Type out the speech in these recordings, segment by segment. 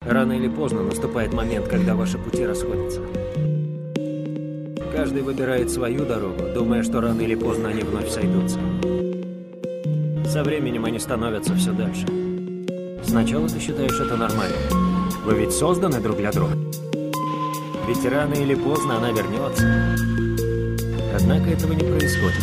Рано или поздно наступает момент, когда ваши пути расходятся. Каждый выбирает свою дорогу, думая, что рано или поздно они вновь сойдутся. Со временем они становятся все дальше. Сначала ты считаешь это нормальным. Вы ведь созданы друг для друга. Ведь рано или поздно она вернется. Однако этого не происходит.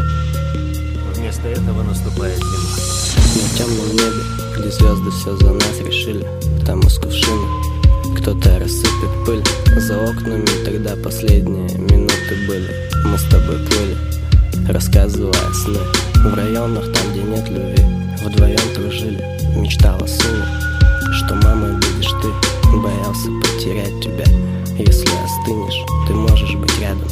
Вместо этого наступает зима. На темном небе, где звезды все за нас решили, там из кувшина кто-то рассыпет пыль. За окнами тогда последние минуты были. Мы с тобой плыли, рассказывая сны. В районах, там, где нет любви, вдвоем дружили. Мечтала сыну, что мамой будешь ты. Боялся потерять тебя. Если остынешь, ты можешь быть рядом.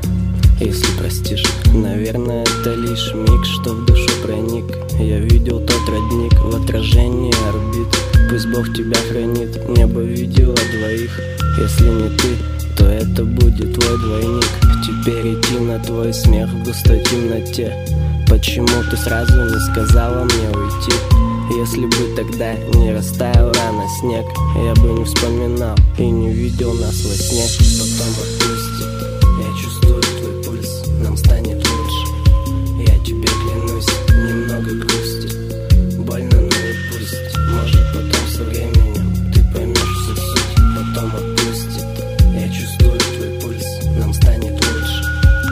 Если простишь, наверное, это лишь миг, что в душу проник. Я видел тот родник в отражении орбит. Пусть Бог тебя хранит, небо видело двоих. Если не ты, то это будет твой двойник. Теперь идти на твой смех в густой темноте. Почему ты сразу не сказала мне уйти? Если бы тогда не растаял рано снег, я бы не вспоминал и не видел нас во сне. Потом отпустит, я чувствую твой пульс, нам станет лучше. Я тебе клянусь, немного грусти. Больно, но и пусть. Может потом со временем ты поймешь всю суть. Потом отпустит, я чувствую твой пульс, нам станет лучше.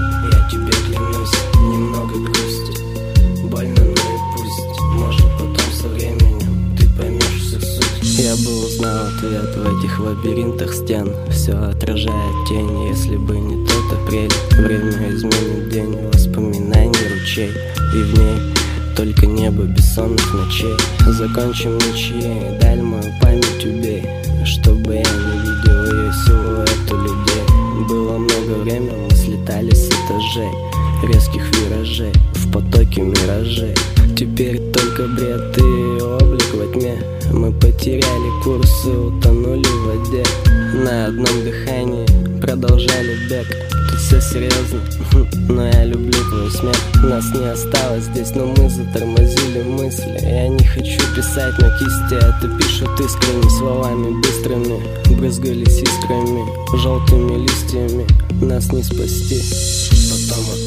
Я тебе клянусь, немного грусти. Больно, но и пусть. Может потом со временем ты поймешь всю суть. Я бы узнал ответ в этих лабиринтах стен. Все отражает тень, если бы не тот апрель. Время изменит день, воспоминаний ручей. И в ней только небо бессонных ночей. Закончим ничьей, даль мою память убей, чтобы я не видел ее силуэт у людей. Было много времени, мы слетали с этажей, резких виражей в потоке миражей. Теперь только бред и облик во тьме. Мы потеряли курс и утонули в воде. На одном дыхании продолжали бег. Тут все серьезно, но я люблю твой смех. Нас не осталось здесь, но мы затормозили мысли. Я не хочу писать на кисти, это пишут искренне, словами быстрыми. Брызгались искрами, желтыми листьями. Нас не спасти. Потом